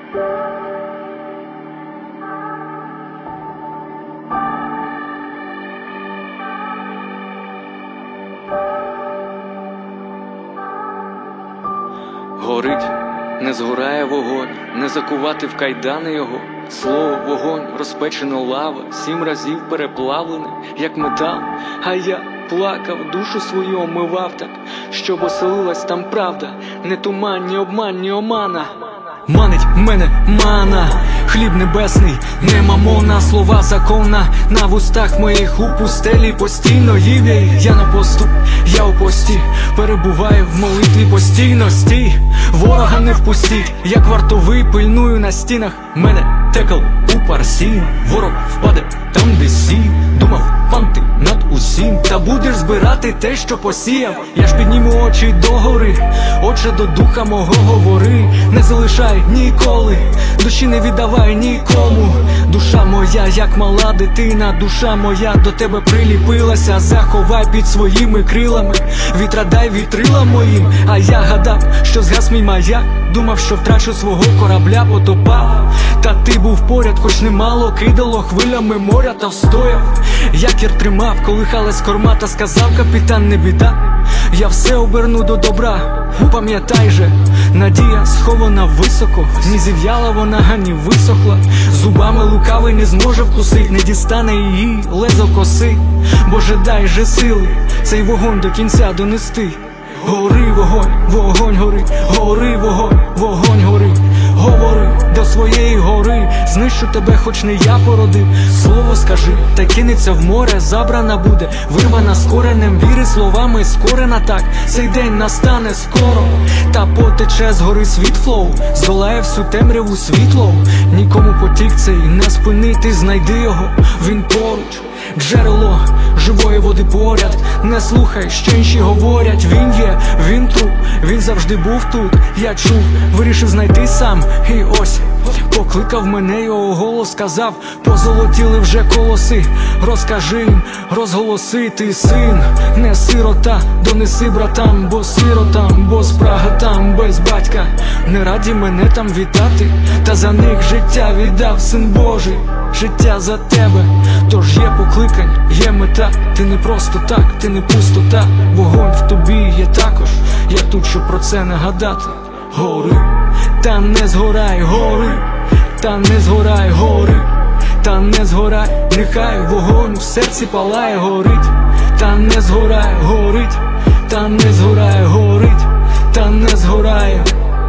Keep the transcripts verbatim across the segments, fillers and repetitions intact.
Горить, не згорає вогонь, не закувати в кайдани його. Слово вогонь, розпечена лава, сім разів переплавлене, як метал. А я плакав, душу свою омивав так, щоб оселилась там правда, не туман, ні обман, ні омана. Манить мене мана, хліб небесний, не мамона, слова закона на вустах моїх у пустелі постійно їв я їх. Я на посту, я у пості, перебуваю в молитві постійно. Стій, ворога не впустіть, як вартовий пильную на стінах. Мене текал у парсі, ворог впаде там, де сів. Думав, пан ти над усім, та будеш збирати те, що посіяв. Я ж підніму очі догори, отже до духа мого говори. Не залишай ніколи, душі не віддавай нікому. Душа моя, як мала дитина, душа моя до тебе приліпилася. Заховай під своїми крилами, вітра дай вітрила моїм. А я гадав, що згас мій маяк, думав, що втрачу свого корабля, потопав. Та ти був поряд, хоч немало кидало хвилями моря, та встояв. Якір тримав, колихалась корма, та сказав капітан, не біда, я все оберну до добра. Пам'ятай же, надія схована високо, ні зів'яла вона, ані висохла. Зубами лукавий не зможе вкусить, не дістане її лезо коси. Боже, дай же сили цей вогонь до кінця донести. Гори вогонь, вогонь гори, гори вогонь, вогонь гори. Говори до своєї гори, знищу тебе, хоч не я породив. Слово скажи, та кинеться в море, забрана буде, вирвана з коренем віри, словами скорена так. Цей день настане скоро, та потече з гори світло, здолає всю темряву світло. Нікому потік цей не спинити, знайди його, він поруч. Джерело живої води поряд, не слухай, що інші говорять. Він є, він труп, він завжди був тут. Я чув, вирішив знайти сам, і ось покликав мене його голос, сказав, позолотіли вже колоси. Розкажи їм, розголоси, ти син, не сирота, донеси братам, бо сиротам, бо спрага там без батька. Не раді мене там вітати, та за них життя віддав Син Божий. Життя за тебе, тож є покликань, є мета. Ти не просто так, ти не пустота, вогонь в тобі є також. Я тут, щоб про це нагадати. Гори, та не згорай, гори, та не згорай, гори, та не згорай, нехай вогонь в серці палає, горить, та не згорай, горить, та не згорай, горить, та не згорає.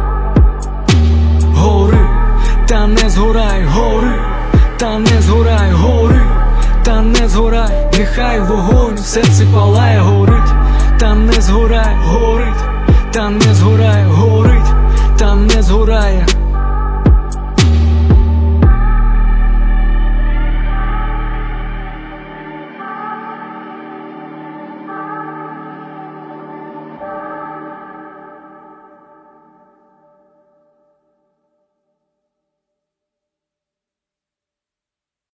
Гори, та не згорай, гори, та не згорай, гори, та не згорай, нехай вогонь в серці палає, горить, та не згорай, горить, та не згорай, горить, та не згорає.